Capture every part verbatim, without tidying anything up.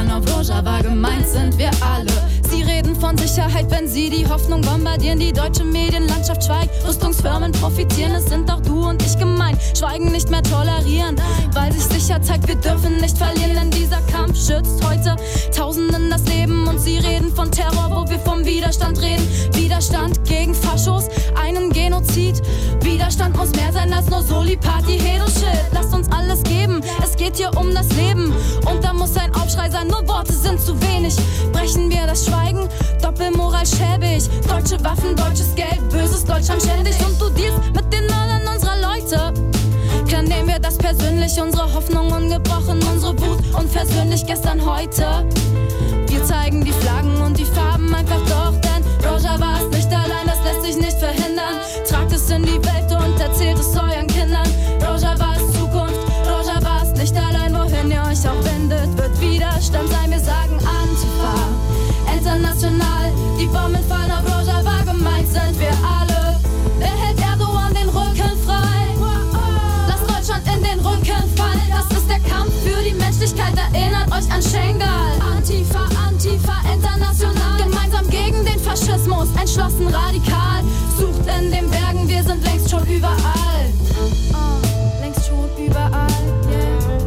fahren auf Rojava, gemeint sind wir alle. Sie reden von Sicherheit, wenn sie die Hoffnung bombardieren. Die deutsche Medienlandschaft schweigt, Rüstungsfirmen profitieren. Es sind auch du und ich gemeint, Schweigen nicht mehr tolerieren, weil sich sicher zeigt, wir dürfen nicht verlieren. Denn dieser Kampf schützt heute Tausenden das Leben. Und sie reden von Terror, wo wir vom Widerstand reden. Widerstand gegen Faschos, einen Genozid. Widerstand muss mehr sein als nur Soli, Party, Hedo-Shit. Lasst uns alles geben, es geht hier um das Leben. Und da muss ein Aufschrei sein, nur Worte sind zu wenig. Brechen wir das Schweigen, Doppelmoral schäbig. Deutsche Waffen, deutsches Geld, böses Deutschland ständig. Und du dealst mit den Mördern unserer Leute. Klar nehmen wir das persönlich, unsere Hoffnung ungebrochen, unsere Wut unversöhnlich gestern, heute. Wir zeigen die Flaggen und die Farben einfach doch, denn Rojava ist nicht allein, das lässt sich nicht verhindern. Tragt es in die Welt und erzählt es euren Kindern. Rojava ist Zukunft, Rojava ist nicht allein, wohin ihr euch auch wendet, wird Widerstand sein. Wir sagen Antifa, international, die Bomben fallen auf Rojava, gemeint sind wir alle. Wer hält Erdogan den Rücken frei? Lasst Deutschland in den Rücken fallen, das ist der Kampf für die Menschlichkeit, erinnert euch an Schengal. Antifa, Antifa, international, gemeinsam gegen den Faschismus, entschlossen radikal. Sucht in den Bergen, wir sind längst schon überall. Oh, längst schon überall, yeah.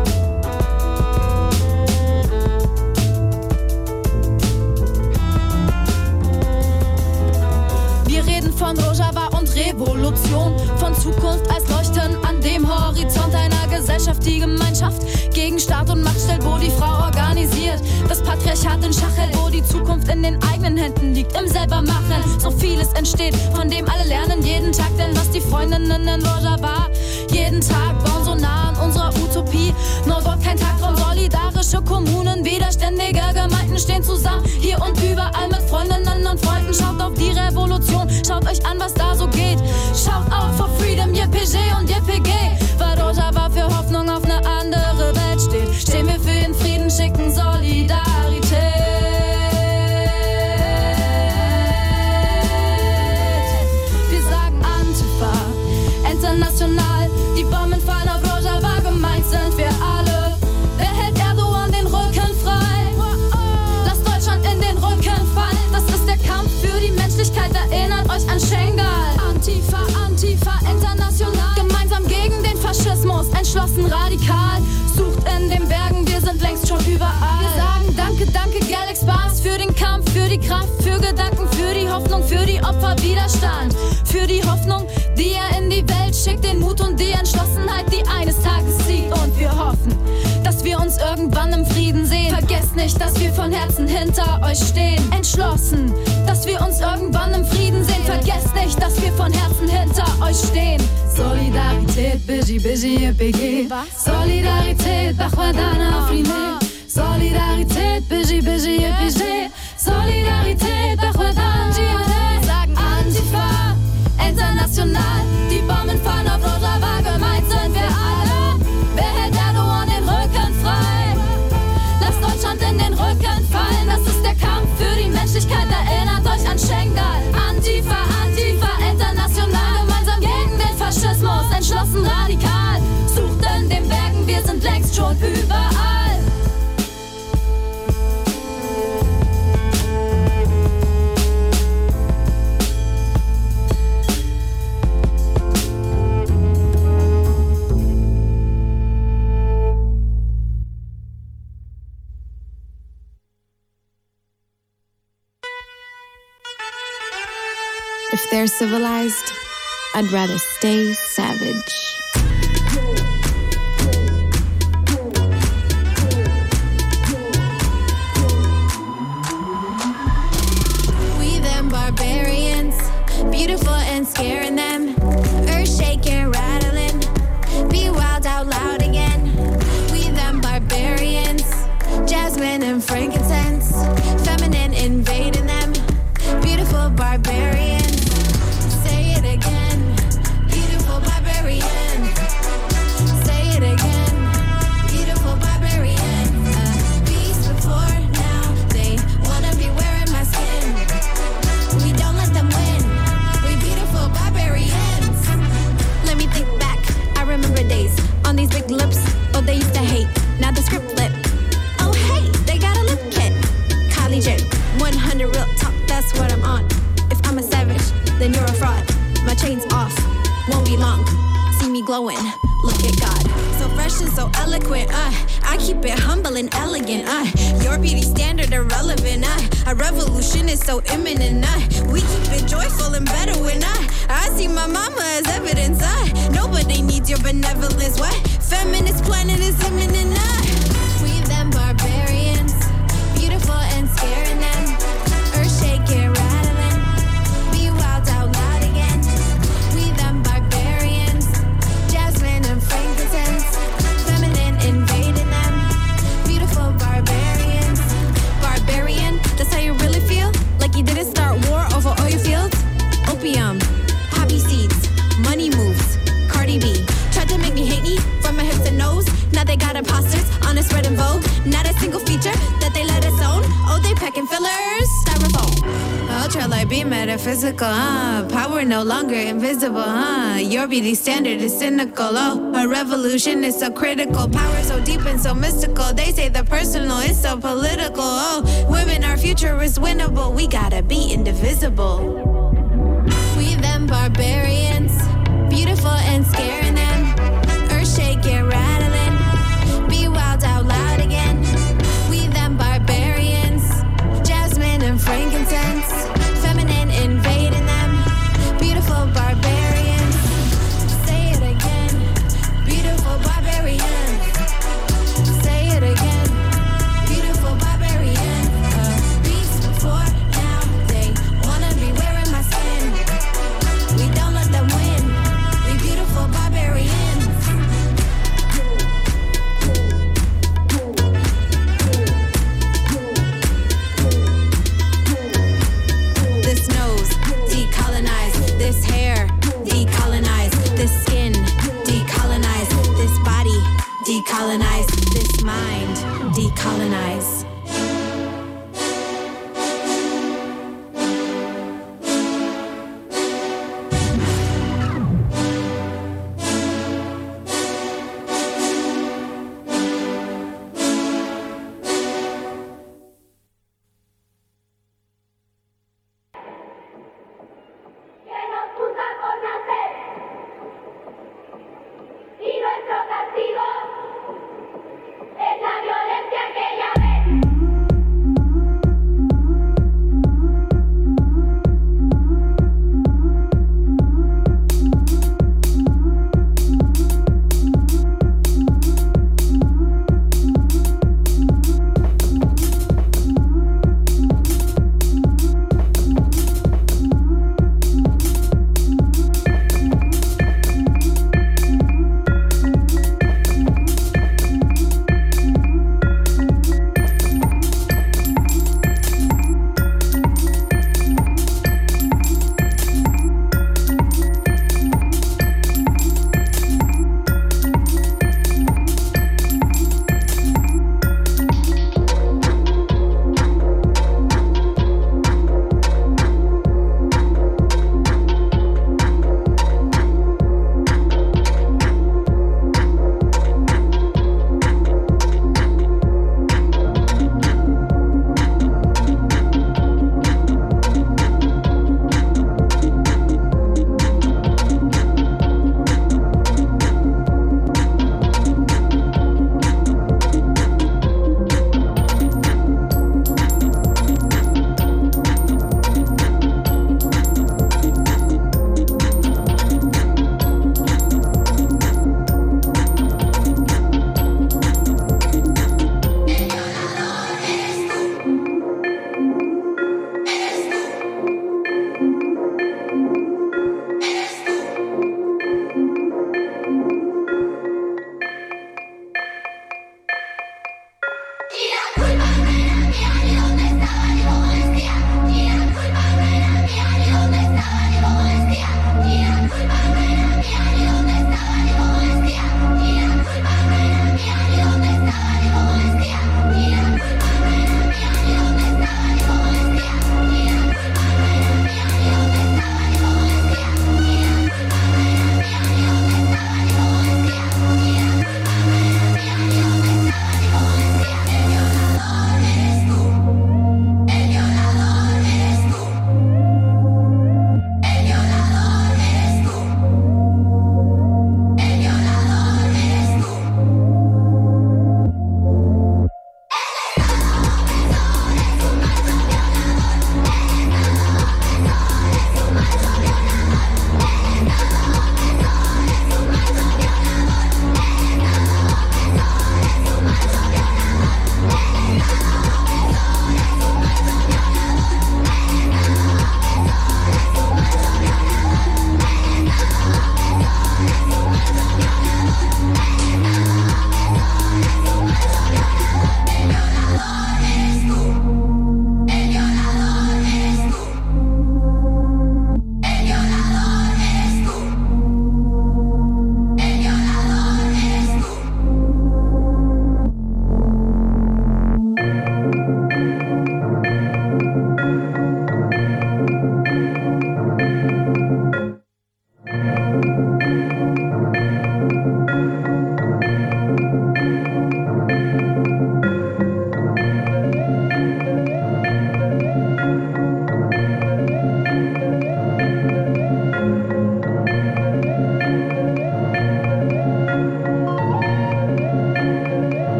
Wir reden von Rojava und Revolution, von Zukunft als Leuchten an dem Horizont einer Gesellschaft, die Gemeinschaft gegen Staat und Macht stellt, wo die Frau organisiert, das Patriarchat in Schach hält, wo die Zukunft in den eigenen Händen liegt, im Selbermachen. So vieles entsteht, von dem alle lernen jeden Tag, denn was die Freundinnen in Rojava jeden Tag bauen, so nah an unserer Utopie. Nur dort kein Tagtraum, solidarische Kommunen, widerständige Gemeinden stehen zusammen, hier und überall mit Freundinnen und Freunden. Schaut auf die Revolution, schaut euch an, was da so geht. Schaut auf for Freedom, J P G und J P G, weil Rojava für Hoffnung auf eine andere Welt steht. Stehen wir für den Frieden, schicken Solidarität. Wir sagen Antifa, international, die Bomben fallen auf Rojava, gemeint sind wir alle. Wer hält Erdogan den Rücken frei? Lasst Deutschland in den Rücken fallen, das ist der Kampf für die Menschlichkeit, erinnert euch an Schengal. Antifa, Antifa, international, gemeinsam gegen den Faschismus, entschlossen radikal. Sucht in den Bergen, wir sind längst schon überall. Wir sagen danke, danke Galax Bars für den Kampf, für die Kraft, für Gedanken, für die Hoffnung, für die Opfer, Widerstand. Für die Hoffnung, die er in die Welt schickt, den Mut und die Entschlossenheit, die eines Tages siegt. Und wir hoffen, dass wir uns irgendwann im Frieden sehen. Vergesst nicht, dass wir von Herzen hinter euch stehen. Entschlossen, dass wir uns irgendwann im Frieden sehen. Vergesst nicht, dass wir von Herzen hinter euch stehen. Solidarität, Biji, Biji, J P G. Solidarität, Bachwadana, Afrine. Solidarität, Biji, Biji, J P G. Solidarität, Bachwadana, Jihane. Sagen Antifa, international, die Bomben fallen auf Rojava, gemeint sind wir alle. Wer hält Erdogan den Rücken frei? Lasst Deutschland in den Rücken fallen, das ist der Kampf für die Menschlichkeit, erinnert euch an Schengal. Antifa, Antifa, international, gemeinsam gegen den Faschismus, entschlossen radikal. Sucht in den Bergen, wir sind längst schon überall. If they're civilized, I'd rather stay savage. We them barbarians, beautiful and scaring them. Earth shaking, rattling, be wild out loud again. We them barbarians, jasmine and frankincense, feminine invading them. Beautiful barbarians. Say it again. Beautiful barbarian. Say it again. Beautiful barbarian. A beast before now. They wanna be wearing my skin. We don't let them win. We beautiful barbarians. Let me think back. I remember days on these big lips. Oh, they used to hate. Now the script flip. Oh, hey, they flowing. Look at God, so fresh and so eloquent. Uh, I keep it humble and elegant. Uh, your beauty standard irrelevant. Uh, a revolution is so imminent. Uh, we keep it joyful and better when I, I see my mama as evidence. Uh, nobody needs your benevolence. What? Feminist planet is imminent. Uh, we them barbarians, beautiful and scaring them. Earth shaking, rattling. Be wild out loud again. We them barbarians, jasmine and frankincense. Feminine invading them. Beautiful barbarians. Barbarian, that's how you really feel? Like you didn't start war over oil fields? Opium, poppy seeds, money moves. Cardi B tried to make me hate me from my hips and nose. Now they got imposters on a spread in Vogue. Not a single feature that they let us own. Oh, they packing fillers, styrofoam. Ultralight be metaphysical, huh? Power no longer invisible, huh? Your beauty standard is cynical, oh. A revolution is so critical. Power so deep and so mystical. They say the personal is so political, oh. Women, our future is winnable. We gotta be indivisible. We them barbarians, beautiful and scaring them. Earth shaking, rattling. Be wild out loud again. We them barbarians, jasmine and frankincense. Feminine invading them. Beautiful barbarians. Say it again. Beautiful barbarians. Say it again. Beautiful barbarians. Uh, beasts before now. They wanna be wearing my skin. We don't let them win. We beautiful barbarians. This nose, decolonize. This hair, decolonize. This skin, decolonize. This body, decolonize. This mind, decolonize. Que nos puso por nacer y nuestro castigo es la violencia que ya ves.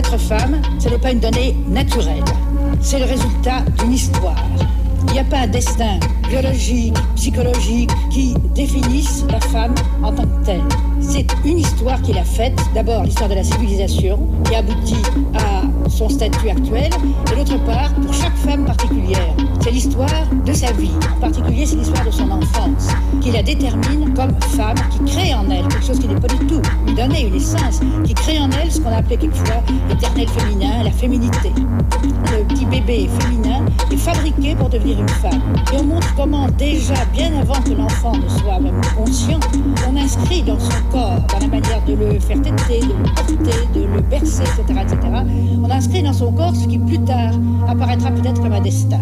Être femme, ce n'est pas une donnée naturelle. C'est le résultat d'une histoire. Il n'y a pas un destin biologique, psychologique qui définisse la femme en tant que telle. C'est une histoire qu'il a faite, d'abord l'histoire de la civilisation, qui aboutit à son statut actuel, et d'autre part, pour chaque femme particulière. C'est l'histoire de sa vie, en particulier c'est l'histoire de son enfance, qui la détermine comme femme, qui crée en elle quelque chose qui n'est pas du tout lui donner une essence, qui crée en elle ce qu'on a appelé quelquefois l'éternel féminin, la féminité. Le petit bébé féminin est fabriqué pour devenir une femme. Et on montre comment déjà, bien avant que l'enfant ne soit même conscient, on inscrit dans son corps, dans la manière de le faire téter, de le porter, de le bercer, et cetera, et cetera, on inscrit dans son corps ce qui plus tard apparaîtra peut-être comme un destin.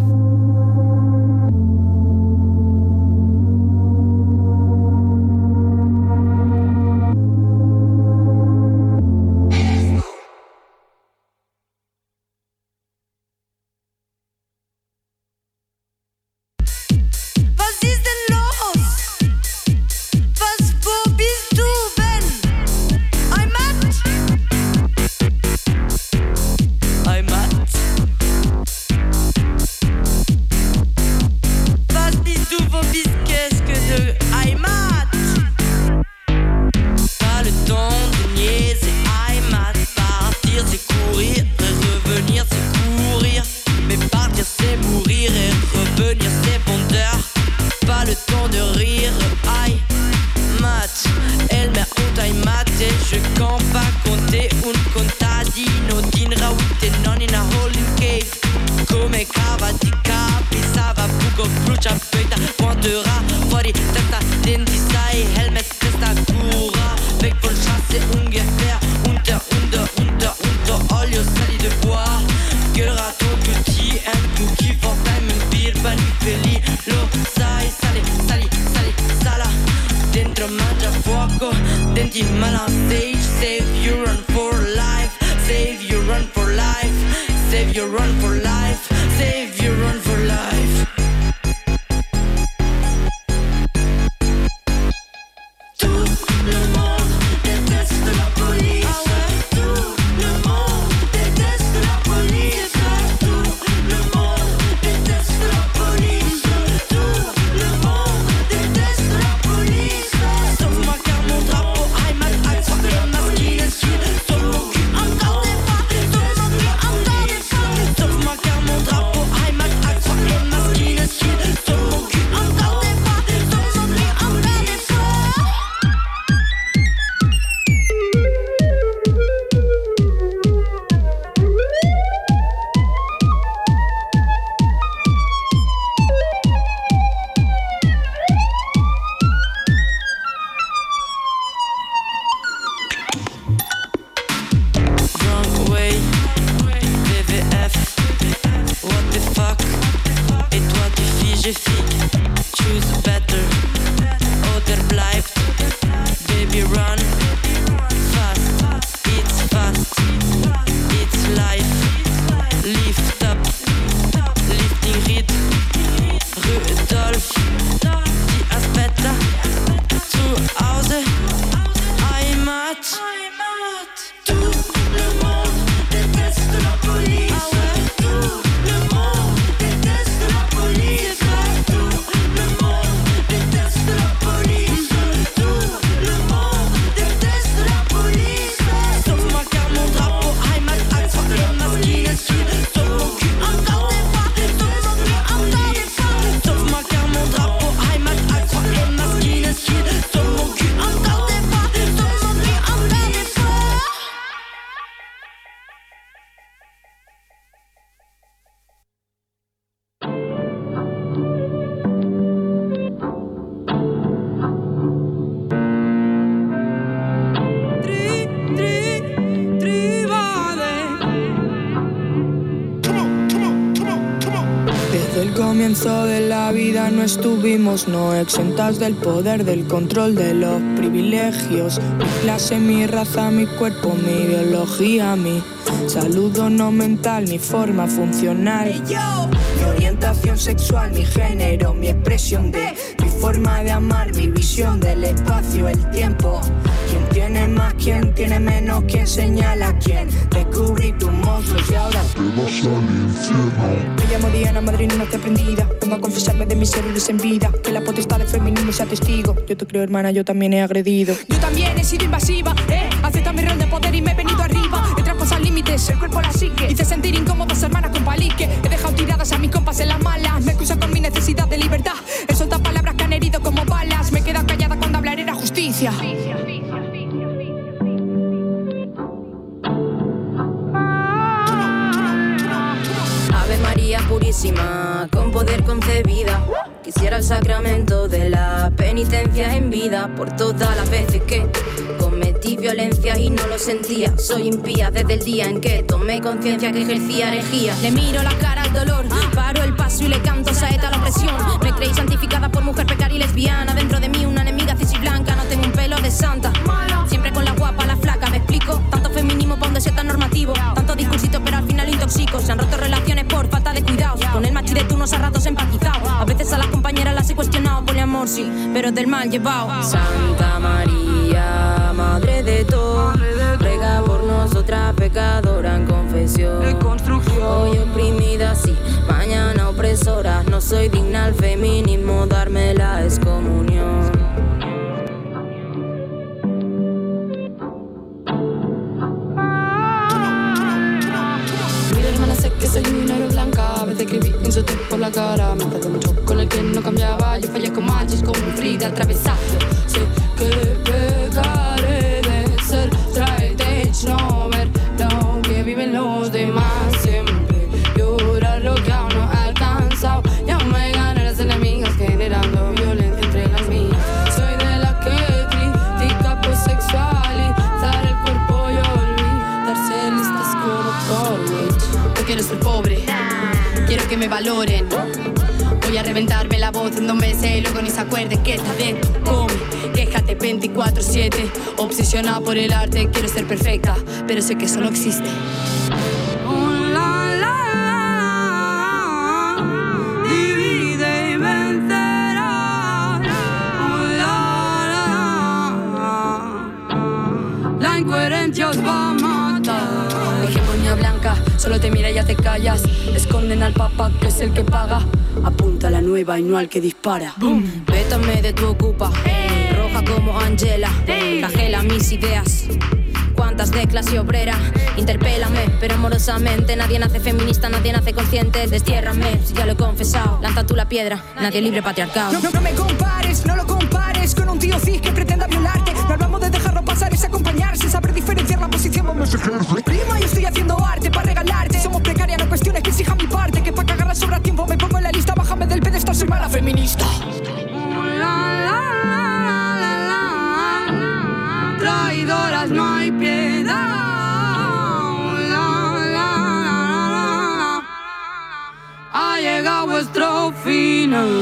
De la vida no estuvimos no exentas del poder, del control de los privilegios. Mi clase, mi raza, mi cuerpo, mi biología, mi salud no mental, mi forma funcional, mi orientación sexual, mi género, mi expresión de mi forma de amar, mi visión del espacio, el tiempo. ¿Quién tiene más? ¿Quién tiene menos? ¿Quién señala a quién? Descubrí monstruos y ahora te vas al infierno. Me llamo Diana, madrina no te aprendida. Vengo a confesarme de mis errores en vida. Que la potestad del feminismo sea testigo. Yo te creo, hermana, yo también he agredido. Yo también he sido invasiva, eh. Acepta mi rol de poder y me he venido arriba. He traspasado límites, el cuerpo la psique. Hice sentir incómodas hermanas con palique. He dejado tiradas a mis compas en las malas. Me excusa con mi necesidad de libertad. He soltado palabras que han herido como balas. Me he quedado callada cuando hablar era justicia. Ave María purísima, con poder concebida. Quisiera el sacramento de la penitencia en vida por todas las veces que cometí violencia y no lo sentía. Soy impía desde el día en que tomé conciencia que ejercía herejía. Le miro la cara al dolor, paro el paso y le canto saeta a la opresión. Me creí santificada por mujer precaria y lesbiana. Dentro de mí una enemiga cis y blanca. No tengo un pelo de santa, siempre con la guapa, la flaca. Me explico, tanto feminismo pa' donde sea tan normativo. Tanto discursito pero al final lo intoxico. Se han roto relaciones por falta de cuidados. Con el machi de turnos a ratos empatizado. A veces a las compañeras las he cuestionado. Poliamor sí, pero del mal llevado. Santa María, madre de todo, ruega por nosotras pecadora en confesión. Hoy oprimida sí, mañana opresora. No soy digna al feminismo, darme la excomunión. Que soy una héroe blanca, a veces escribí insultos por la cara. Me tardé mucho con el que no cambiaba. Yo fallé con manchas, con Frida atravesada. Sé que pecaré de ser straight edge, no ver lo que viven los demás. Siempre llorar lo que aún no he alcanzado. Y aún me ganan las enemigas generando violencia entre las mías. Soy de la que critica por sexualizar el cuerpo y olvidarse listas como college. No quiero ser pobre, quiero que me valoren. Voy a reventarme la voz en dos meses y luego ni se acuerden que está dentro. Come, quéjate veinticuatro siete. Obsesionada por el arte, quiero ser perfecta, pero sé que eso no existe. Oh, la, la, la, divide y vencerá. Oh, la, la, la, la incoherencia os va a matar. Hegemonía blanca, solo te mira y ya te callas. Esconden al papá que es el que paga. Apunta a la nueva y no al que dispara. Boom. Vétame de tu ocupa, hey. Roja como Angela, hey. Flagela mis ideas. Cuántas de clase obrera, interpélame, pero amorosamente. Nadie nace feminista, nadie nace consciente. Destiérrame, si ya lo he confesado. Lanza tú la piedra, nadie libre patriarcado. No, no, no me compares, no lo compares con un tío cis que pretenda violarte. No hablamos de dejarlo pasar, es acompañarse, saber diferenciar la posición donde se ejerce. Prima, yo estoy haciendo arte para regalarte. Somos precarias, no cuestiones que exijan mi parte. Que pa' cagarla sobra tiempo, me pongo en la lista. Bájame del pedestal, soy mala feminista. Traidoras no hay piedad. La, la, la, la. Ha llegado vuestro final.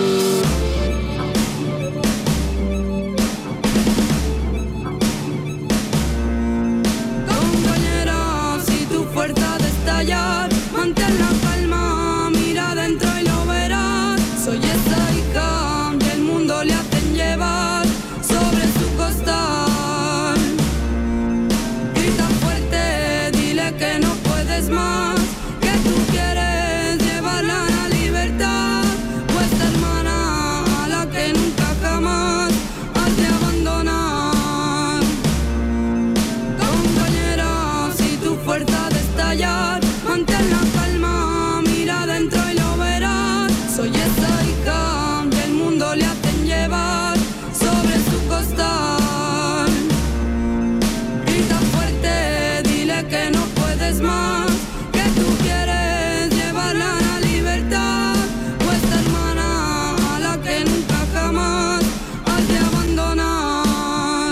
Compañera, si tu fuerza de estallar, mantén la calma, mira dentro y lo verás. Soy esa hija que el mundo le hacen llevar sobre su costal. Que no puedes más, que tú quieres llevarla a la libertad. Vuestra hermana a la que nunca jamás has de abandonar. Compañera, si tu fuerza de estallar, mantén la calma, mira dentro y lo verás. Soy esa hija que el mundo le hacen llevar sobre su costal. Grita fuerte, dile que no más, que tú quieres llevarla a la libertad. Vuestra hermana a la que nunca jamás has de abandonar.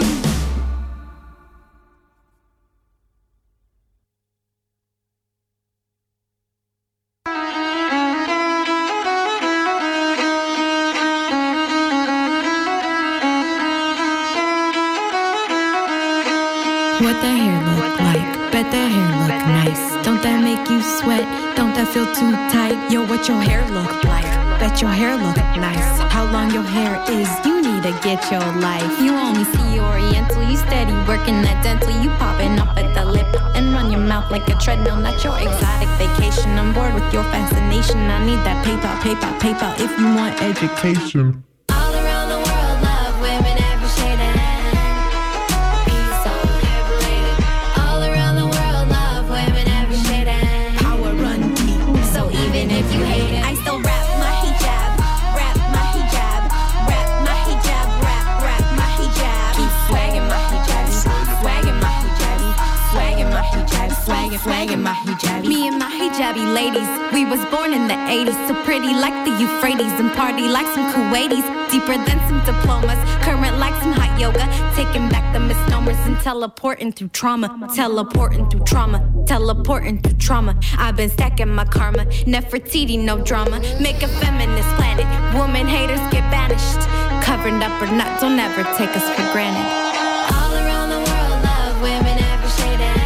What the hair look like? Bet that hair look nice. Don't that make you sweat? Don't that feel too tight? Yo, what your hair look like? bet your hair look nice. How long your hair is, you need to get your life. You only see Oriental, you steady working that dental. You popping up at the lip and run your mouth like a treadmill. Not your exotic vacation, I'm bored with your fascination. I need that paper, paper, paper if you want education. All around the world, love women every shade of be so liberated. All around the world, love women every shade of power run deep. So even if you hate it, I still rap my hijab, rap my hijab, rap my hijab, rap, rap my hijab. Keep swagging my hijab, swagging my hijab, swagging my hijab, swagging, swagging my hijab. Me and my hijabi ladies, we was born in the eighties, so pretty like the Euphrates and party like some Kuwaitis, deeper than some diplomas, current like some hot yoga, taking back the misnomers and teleporting through trauma, teleporting through trauma, teleporting through trauma. I've been stacking my karma, Nefertiti, no drama, make a feminist planet, woman haters get banished, covered up or not, don't ever take us for granted. All around the world, love women every shade of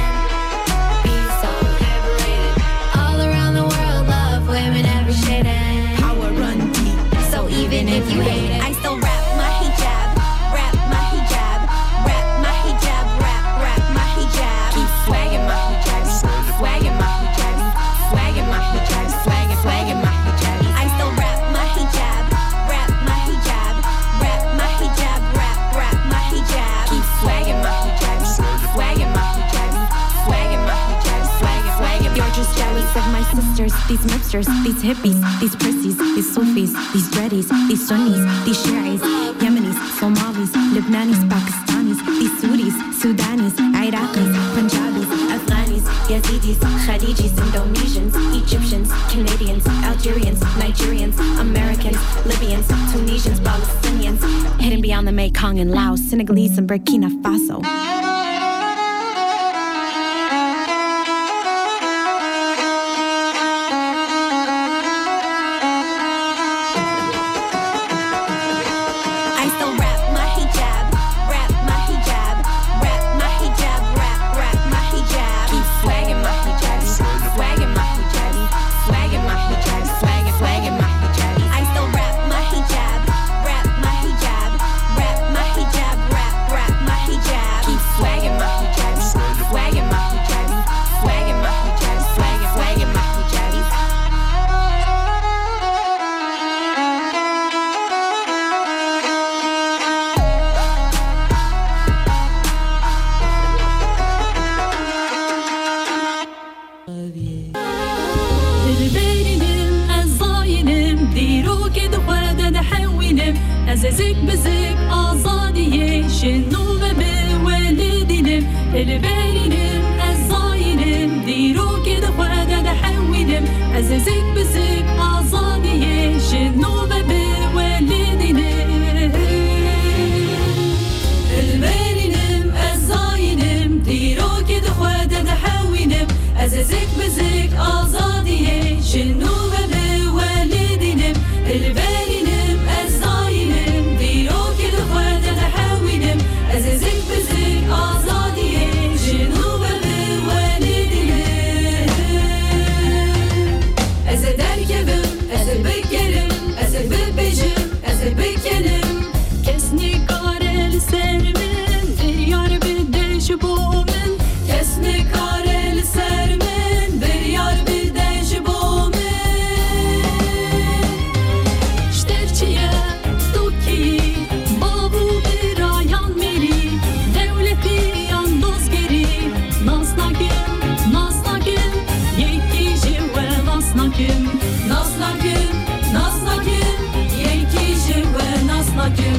be so liberated. All around the world, love women every shade of power run deep. So even if you hate it, I still rap my hijab, rap my hijab, rap my hijab, rap, rap my hijab. Keep swagging my hijab, swagging my hijab, swagging my hijab, swagging, swagging my hijab. I still rap my hijab, rap my hijab, rap my hijab, rap, rap my hijab. Keep swagging my hijab, swagging my hijab, swagging my hijab, swagging, swagging. You're just jealous of my sisters, these mobsters, these hippies, these prissies, these Sufis, these dreadies, these Sunnis, these Shiites, Yemenis, Somalis, Lebanis, Pakistanis, these Sudis, Sudanis, Iraqis, Punjabis, Afghanis, Yazidis, Khadijis, Indonesians, Egyptians, Canadians, Algerians, Nigerians, Americans, Libyans, Tunisians, Palestinians, hidden beyond the Mekong and Laos, Senegalese and Burkina Faso. I still rap my hijab, rap my hijab, rap my hijab, rap, rap my hijab. Keep swagging my hijab, swagging my hijab, swagging my hijab, swagging, swagging my hijab. I still rap my hijab, rap my hijab, rap my hijab, rap, rap my hijab. Keep swagging my hijab, swagging my hijab, swagging my hijab, swagging, swagging my hijab. البارنم الظاينم ديرو كده ودا دحوينم أزازك بزك أزادية شنو بوالدينم البارنم الظاينم ديرو كده ودا دحوينم أزازك بزك أزادية شنو بوالدينم البارنم الظاينم ديرو كده ودا دحوينم أزازك بزك أزادية شنو بوالدينم البارنم الظاينم ديرو كده ودا دحوينم أزازك بزك أزادية شنو بوالدينم أزا دركبم أزا بكرم أزا ببجم أزا بكلم كسني كارل سرمن ديار بدش بومن كسني كارل سرمن بريار بدش بومن شترچية توكي بابو برايان ميري دولتي ياندوز گري ناسناكم ناسناكم يكي جوا ناسناكم ناسناكم ناسناكم يكي جوا ناسناكم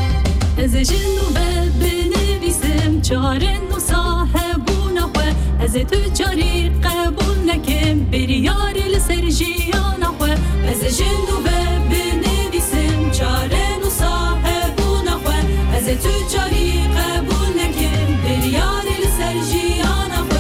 از جنو بنویسم چارن و صاحبونه خو از تجاری قبول نکم بریار لسرجیان خو از جندو به بنویسم چاره نو صاحبون خو از تجاری قبول نکم بریار لسرجیان خو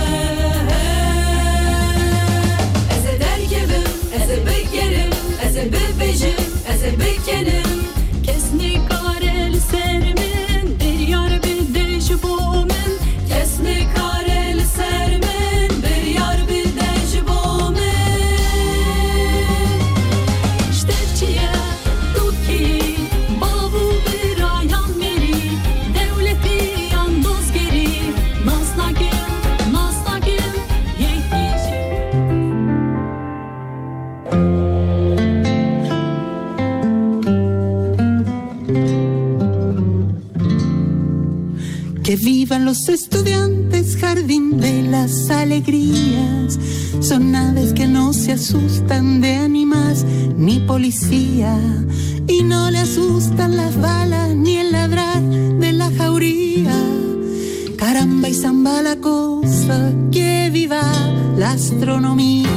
از درگبم از بگرم از ببجم از بکنم کس نکاره لسر من بریار بدش بو من کس نکاره لسر من بریار بدش بو من شترچیه دوکی بابو برایان میری دولتی اندازگری ناز نگم ناز نگم یکیشی Que vivan los estudiantes, jardín de las alegrías. Son aves que no se asustan de ánimas ni policía. Y no le asustan las balas ni el ladrar de la jauría. Caramba y zamba la cosa, que viva la astronomía.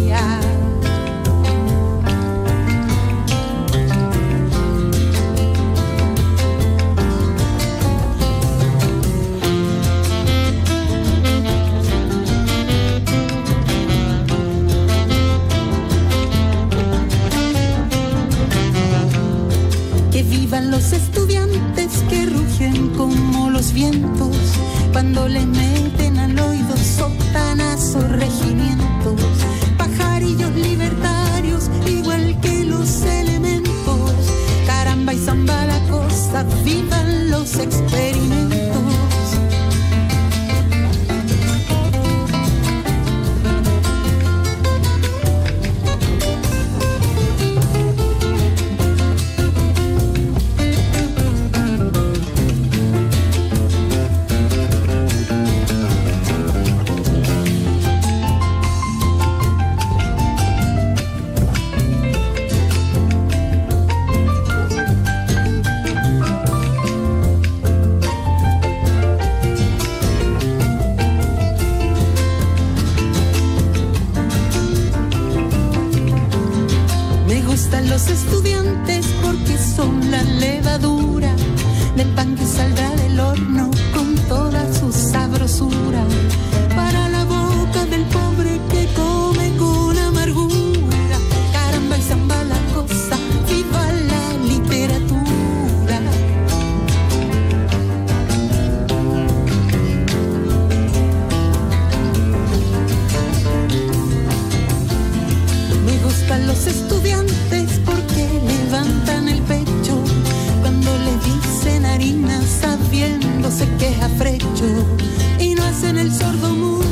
Los estudiantes que rugen como los vientos cuando le meten al oído sotanazos regimientos, pajarillos libertarios igual que los elementos. Caramba y zamba la cosa, vivan los experimentos. Los estudiantes porque son la levadura del pan que saldrá del horno con toda su sabrosura para la boca del pobre que come con amargura. Caramba y zamba la cosa, viva la literatura. Me gustan los estudiantes porque levantan el pecho cuando le dicen harina sabiéndose que es afrecho y no hacen el sordo mudo